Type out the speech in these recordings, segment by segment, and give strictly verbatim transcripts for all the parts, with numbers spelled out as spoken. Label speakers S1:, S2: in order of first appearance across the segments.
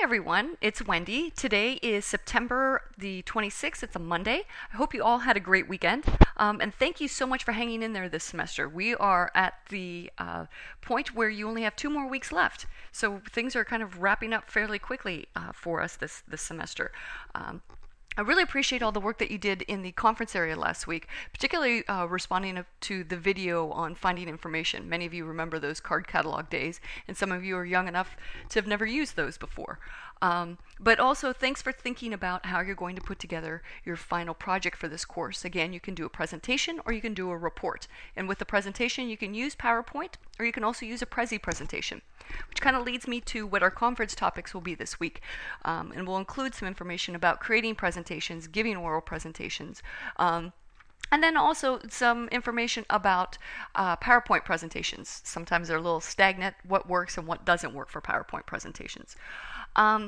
S1: everyone, it's Wendy. Today is September the twenty-sixth. It's a Monday. I hope you all had a great weekend. Um, and thank you so much for hanging in there this semester. We are at the uh, point where you only have two more weeks left. So things are kind of wrapping up fairly quickly uh, for us this, this semester. Um, I really appreciate all the work that you did in the conference area last week, particularly uh, responding to the video on finding information. Many of you remember those card catalog days, and some of you are young enough to have never used those before. Um, but also, thanks for thinking about how you're going to put together your final project for this course. Again, you can do a presentation or you can do a report. And with the presentation, you can use PowerPoint or you can also use a Prezi presentation, which kind of leads me to what our conference topics will be this week. Um, and we'll include some information about creating presentations, giving oral presentations, um, and then also some information about uh, PowerPoint presentations. Sometimes they're a little stagnant, what works and what doesn't work for PowerPoint presentations. Um,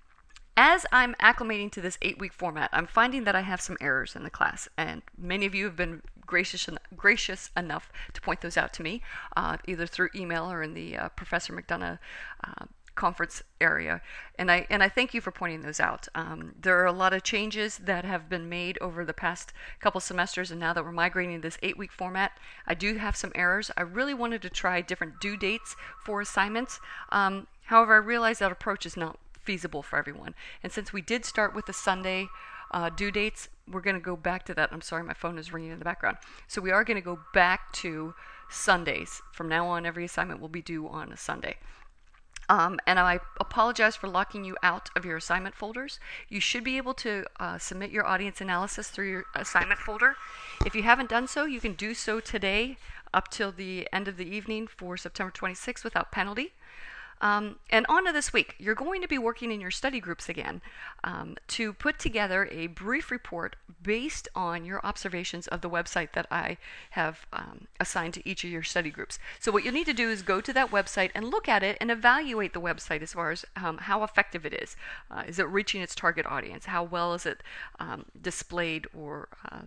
S1: as I'm acclimating to this eight-week format, I'm finding that I have some errors in the class, and many of you have been gracious en- gracious enough to point those out to me, uh, either through email or in the uh, Professor McDonough uh, conference area, and I and I thank you for pointing those out. Um, there are a lot of changes that have been made over the past couple semesters, and now that we're migrating to this eight-week format, I do have some errors. I really wanted to try different due dates for assignments. Um, however, I realized that approach is not feasible for everyone, and since we did start with the Sunday uh, due dates, we're going to go back to that. I'm sorry, my phone is ringing in the background. So we are going to go back to Sundays. From now on, every assignment will be due on a Sunday. Um, and I apologize for locking you out of your assignment folders. You should be able to uh, submit your audience analysis through your assignment folder. If you haven't done so, you can do so today up till the end of the evening for September twenty-sixth without penalty. Um, and on to this week, you're going to be working in your study groups again um, to put together a brief report based on your observations of the website that I have um, assigned to each of your study groups. So what you'll need to do is go to that website and look at it and evaluate the website as far as um, how effective it is. Uh, is it reaching its target audience? How well is it um, displayed, or uh,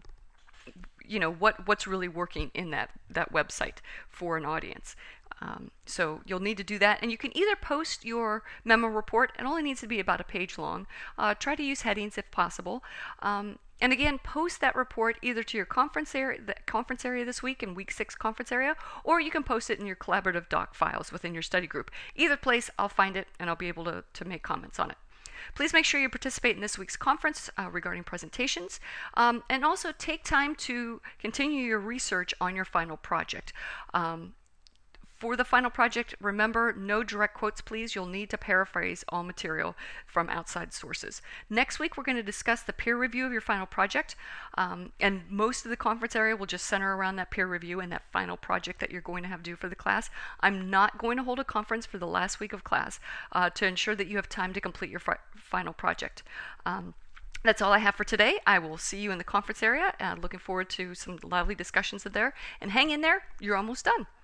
S1: you know, what what's really working in that, that website for an audience? Um, so you'll need to do that, and you can either post your memo report. It only needs to be about a page long. Uh, try to use headings if possible. Um, and again, post that report either to your conference area, the conference area this week in week six conference area, or you can post it in your collaborative doc files within your study group. Either place, I'll find it and I'll be able to, to make comments on it. Please make sure you participate in this week's conference uh, regarding presentations, um, and also take time to continue your research on your final project. Um, For the final project, remember, no direct quotes, please. You'll need to paraphrase all material from outside sources. Next week, we're going to discuss the peer review of your final project, um, and most of the conference area will just center around that peer review and that final project that you're going to have due for the class. I'm not going to hold a conference for the last week of class uh, to ensure that you have time to complete your fi- final project. Um, That's all I have for today. I will see you in the conference area. Uh, looking forward to some lively discussions there. And hang in there. You're almost done.